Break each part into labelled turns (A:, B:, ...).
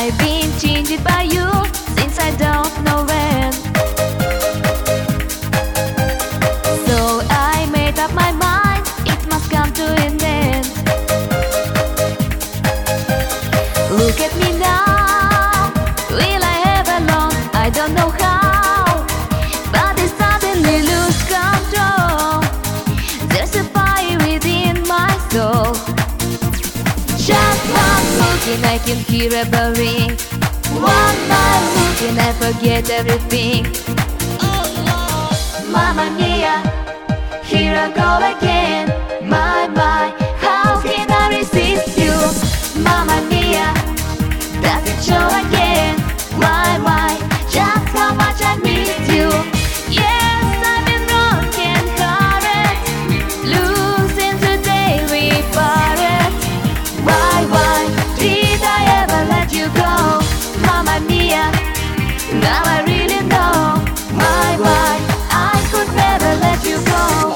A: I've been changed by you since I don't know when. So I made up my mind, it must come to an end. Look at me now, will I ever long? I don't know how, but I suddenly lose control. There's a fire within my soul. Just one look and I can hear a bell ring. One more look and I forget everything. Mamma mia, here I go again. My, how can I resist you? Mamma mia, does it show again? My, just how much I miss you. Yes, I've been broken hearted, losing today we parted. Why did I ever let you go? Mamma mia, now I really know. Why I could never let you go.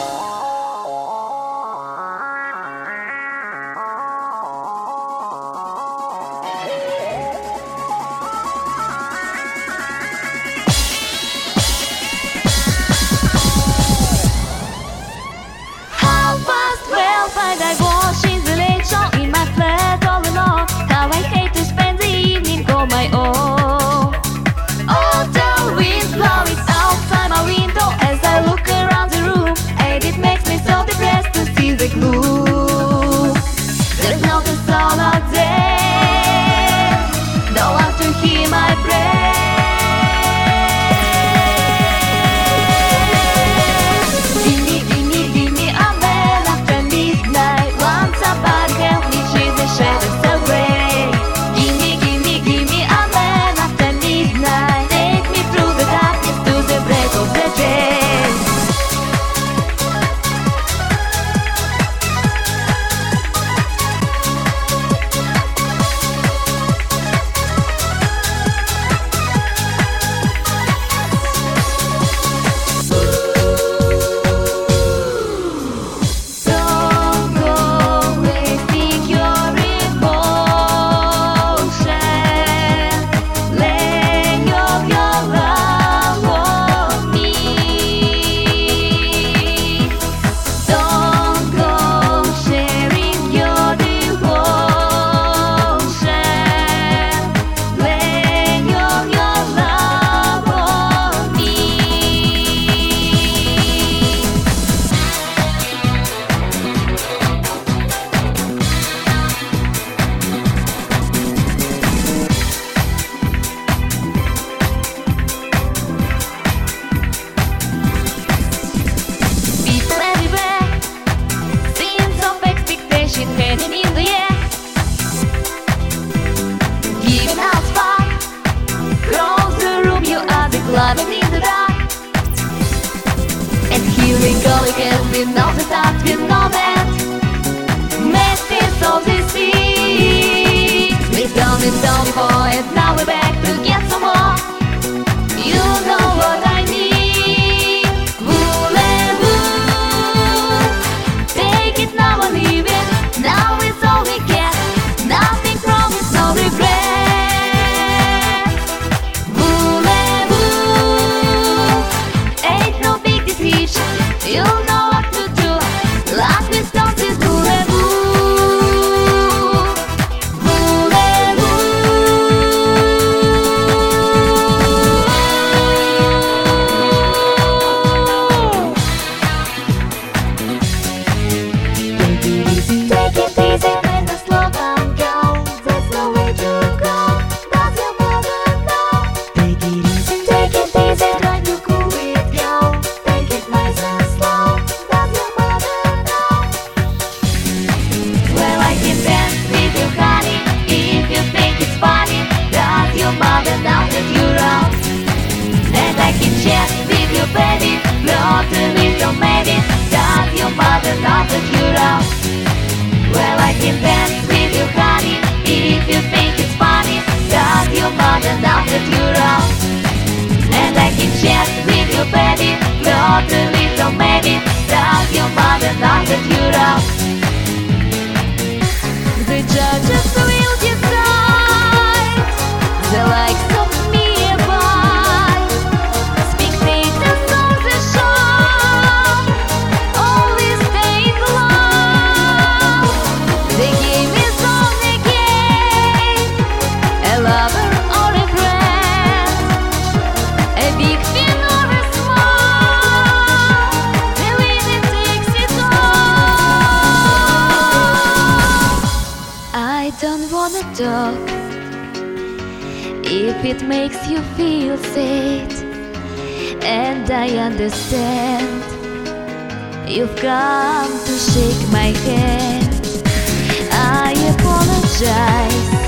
A: How fast will find I wash in the late show in my flat all alone. How I hate to spend the evening on my own. Oh, the wind blowing outside my window as I look around the room, and it makes me so depressed to see the gloom. There's no console out there, no one to hear my prayer. Give me a man after midnight. Want somebody help me chase the shadows away. Give me a man after midnight. Take me through the darkness to the break of the day. Don't go wasting your emotion. Lay your love on me. Don't go sharing your devotion. Lay your love on me. People everywhere, scenes of expectation hanging in the air. Giving out spark, across the room you are declining in the dark. And here we go again, we know the start, we know that madness of the sea. We've done it all before and now we're back to get some more. You know what I need. Voulez-vous take it now or leave it? Now it's all we get. Nothing promised, no regret. Voulez-vous ain't no big decision. You know what to do. Last we started, voulez-vous. Take it easy when the slow down goes. There's no way to go. Does your mother know? Take it easy, try to cool it down. Take it nice and slow. Does your mother know? Well, I can dance with you, honey, if you think it's funny. Does your mother know that you're out? And I can chat with you, baby, not a little maybe. Does your mother know that you're out? Well, I can dance with you, honey, if you think it's funny. Does your mother know that you're out? And I can chat with you, baby, not a little maybe. Does your mother know that you're out? The judges will decide talk. If it makes you feel sad, and I understand, you've come to shake my hand. I apologize